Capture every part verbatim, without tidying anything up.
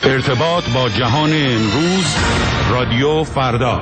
ارتباط با جهان امروز، رادیو فردا.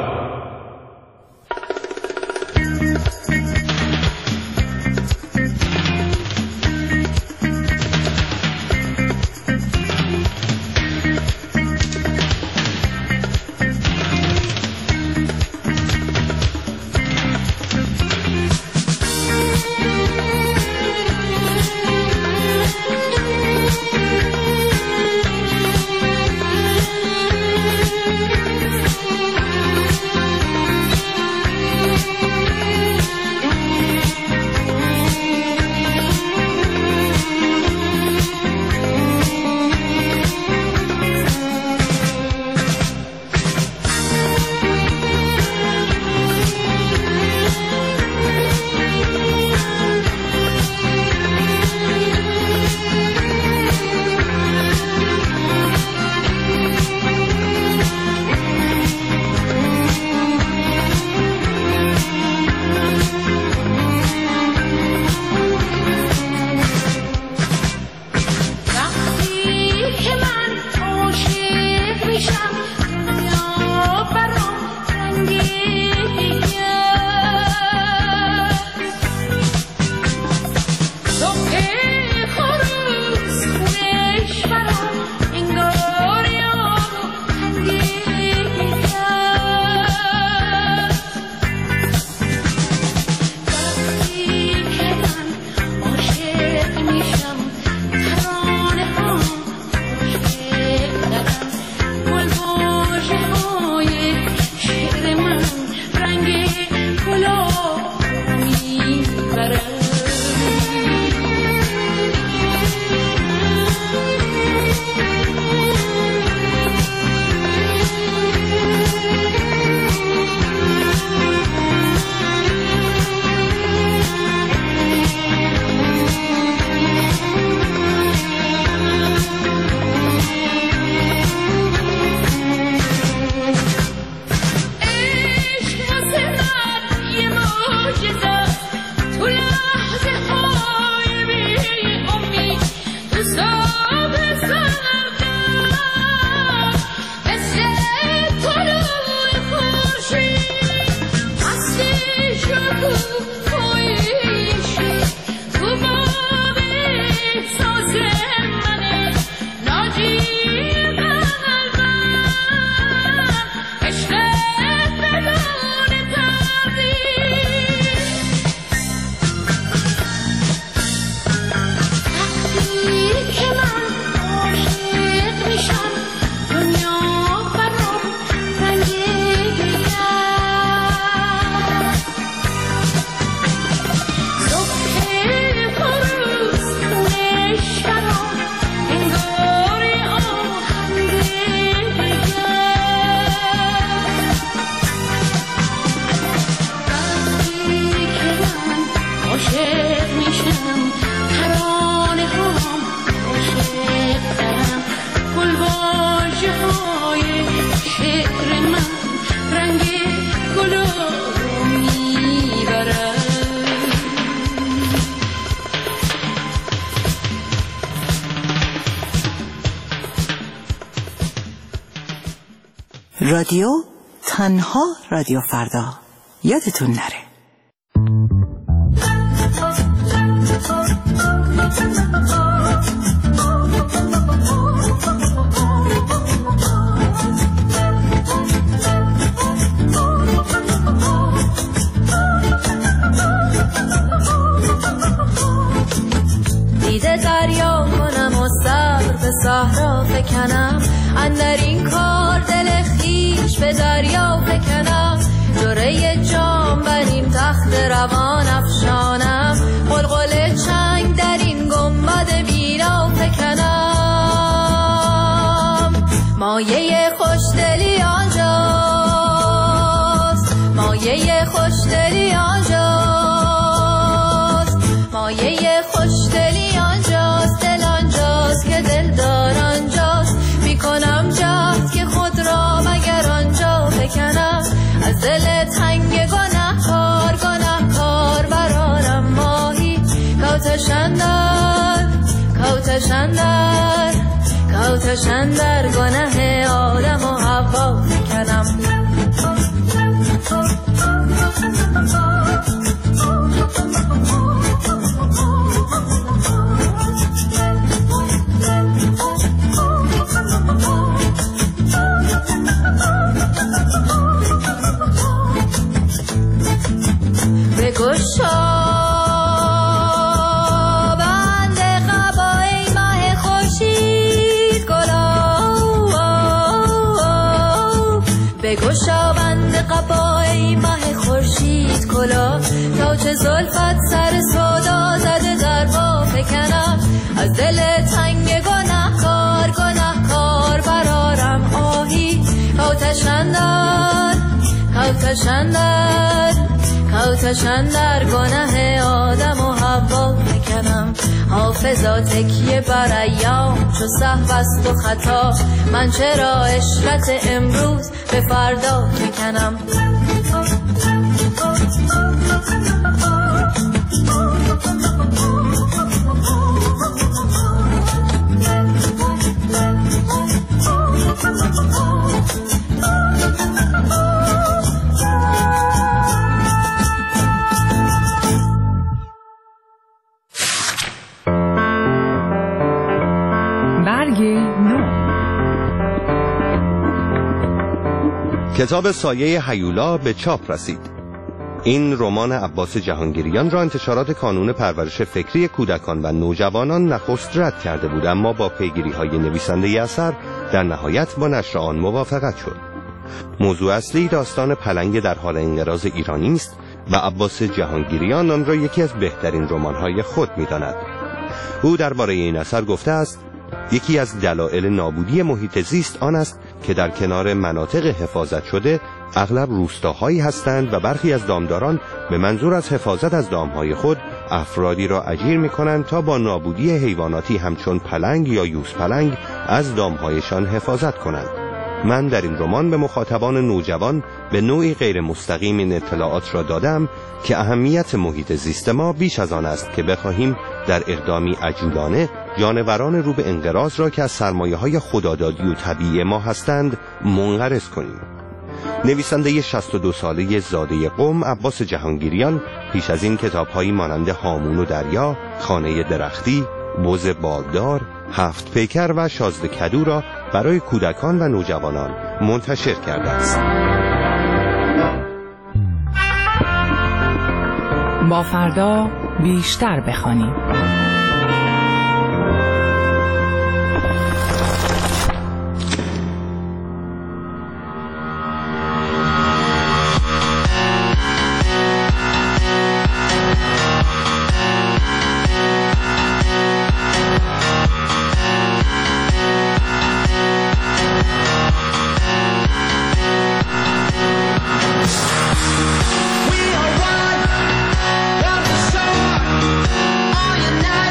رادیو تنها رادیو فردا، یادتون نره. دیده دریا کنم و صبر به صحرا فکنم، اندر این کار دل خیش به دریا فکنم، جرعه جام بر این تخت روان افشانم، قلقل چنگ در این گنبد بینا فکنم. مایه خوشدلی آنجاست، مایه خوشدلی آنجاست، مایه خوشدلی آنجاست، دل آنجاست که دلدار آنجاست. میکنم جهد که خود را مگر آنجا بکنم، از دل تنگ گنه‌کار گنه‌کار برارم ماهی. کوتشندر کوتشندر کوتشندر آتشن در گناه آدم و حوا فکنم. بگشا بند قبای ماه خورشید گلا، بگشا بند قبای ماه خورشید کلا، تا چه زلفت سر سودا زده در با فکنم. از دل تنگ گناهکار گناهکار برارم آهی، آتشن در آتشن در آتشن در گناه آدم و حوا فکنم. حافظا تکیه بر ایام چو سهو است و خطا، من چرا عشرت امروز به فردا فکنم. کتاب سایه هیولا به چاپ رسید. این رمان عباس جهانگیریان را انتشارات کانون پرورش فکری کودکان و نوجوانان نخست رد کرده بود، اما با پیگیری‌های نویسنده اثر در نهایت با نشر آن موافقت شد. موضوع اصلی داستان پلنگ در حال انقراض ایرانی است و عباس جهانگیریان آن را یکی از بهترین رمان‌های خود می‌داند. او درباره این اثر گفته است: یکی از دلایل نابودی محیط زیست آن است که در کنار مناطق حفاظت شده اغلب روستاهایی هستند و برخی از دامداران به منظور از حفاظت از دامهای خود افرادی را اجیر می کنند تا با نابودی حیواناتی همچون پلنگ یا یوزپلنگ از دامهایشان حفاظت کنند. من در این رمان به مخاطبان نوجوان به نوعی غیر مستقیم این اطلاعات را دادم که اهمیت محیط زیست ما بیش از آن است که بخواهیم در اقدامی عجولانه جانوران رو به انقراض را که از سرمایه‌های خدادادی و طبیعی ما هستند منقرض کنیم. نویسنده شصت و دو ساله زاده قم عباس جهانگیریان پیش از این کتاب‌هایی مانند هامون و دریا، خانه درختی، بز بالدار، هفت پیکر و شازده کدو را برای کودکان و نوجوانان منتشر کرده است. با فردا بیشتر بخوانیم. We are one, love the shore. All you now.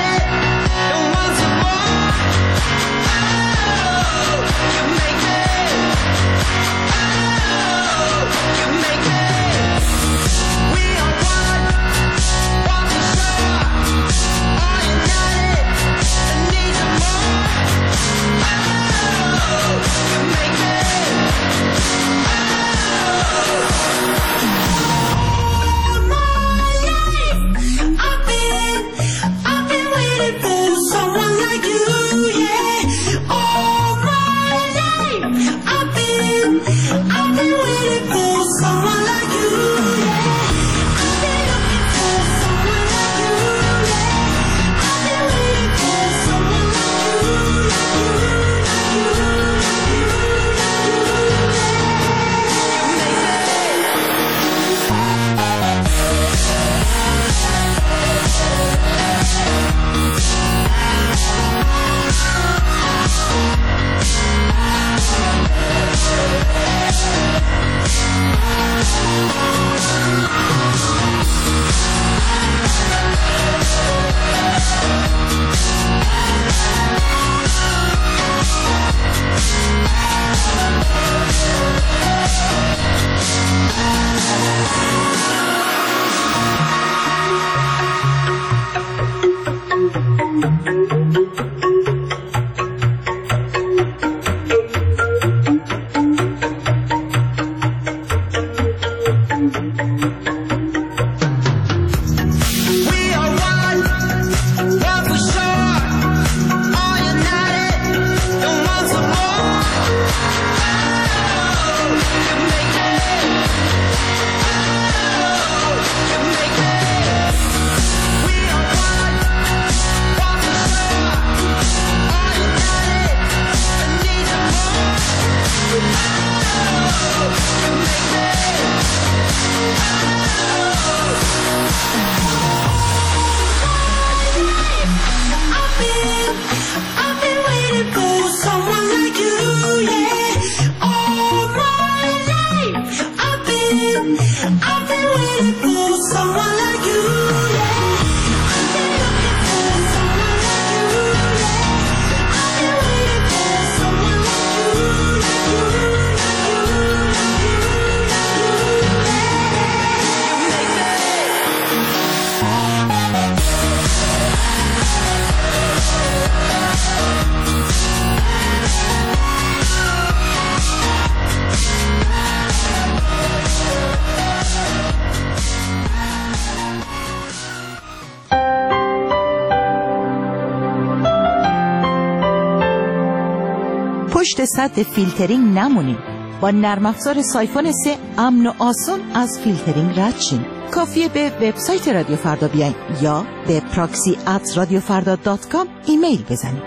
پشت سد فیلترینگ نمونین. با نرم افزار سایفون سه امن و آسان از فیلترینگ رد شین. کافیه به وبسایت رادیو فردا بیاین یا به پراکسی ات رادیو فردا دات کام ایمیل بزنید.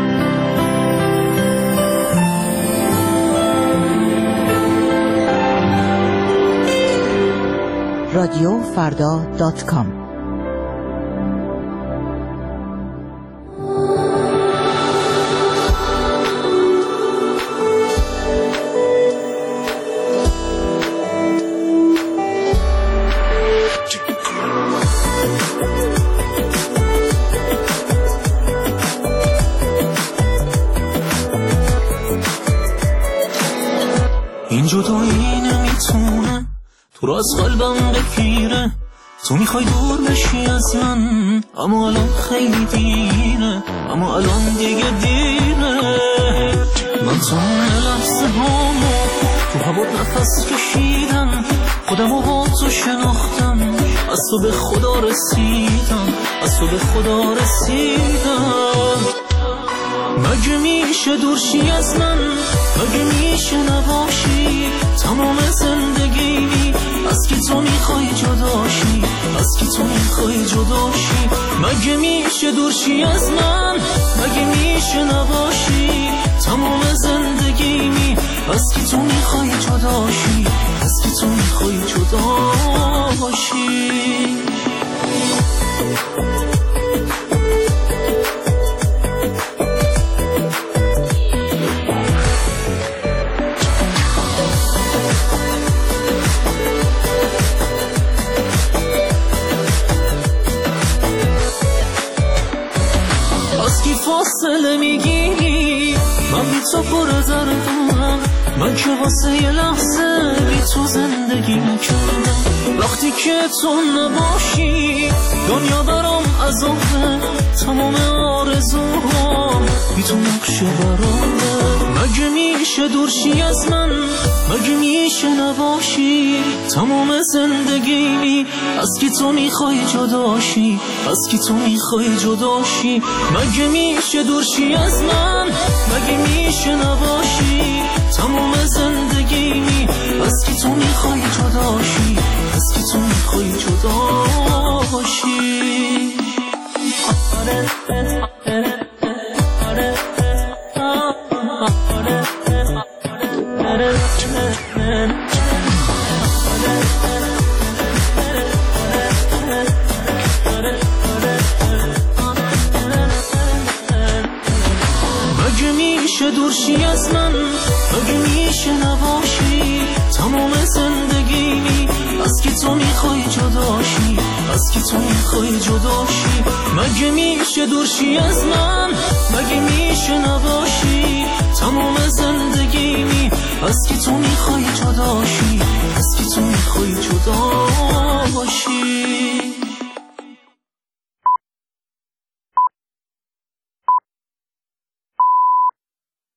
رادیو فردا دات کام. این جدایی نمیتونه تو رو از قلبم بگیره. تو میخوای دور بشی از من، اما الان خیلی دیره، اما الان دیگه دیره. من تو لحظه هامو تو هوا نفس کشیدم، خودم رو با تو شناختم، از تو به خدا رسیدم، از تو به خدا رسیدم. مگه میشه دورشی از من، مگه میشه نباشی تمام زندگی؟ از کی تو میخوای جداشی، از کی تو میخوای جداشی؟ مگه میشه دورشی از من، مگه میشه نباشی تمام زندگی؟ از کی تو میخوای جداشی، از کی تو میخوای جداشی؟ فاصله میگیری، من بی تو پر دردم، من که واسه یه لحظه بی تو زندگی نکردم. وقتی که تو نباشی دنیا برام عذابه، تمام آرزوهام بی تو نقشه برامه. مگه میشه دورشی از من، مگه میشه نباشی تمام زندگی؟ از کی تو میخوای جداشی، از کی تو میخوای جداشی؟ مگه میشه دورشی از من، مگه میشه نباشی تمام زندگی؟ از کی تو میخوای جداشی، از کی تو میخوای جداشی؟ مگه میشه دورشی از من، مگه میشه نباشی تمام زندگی؟ از کی تو میخوای جداشی، از کی تو میخوای جداشی؟ مگه میشه دورشی از من، مگه میشه نباشی تمام زندگی؟ از کی تو میخوای جداشی، از کی تو میخوای جداشی؟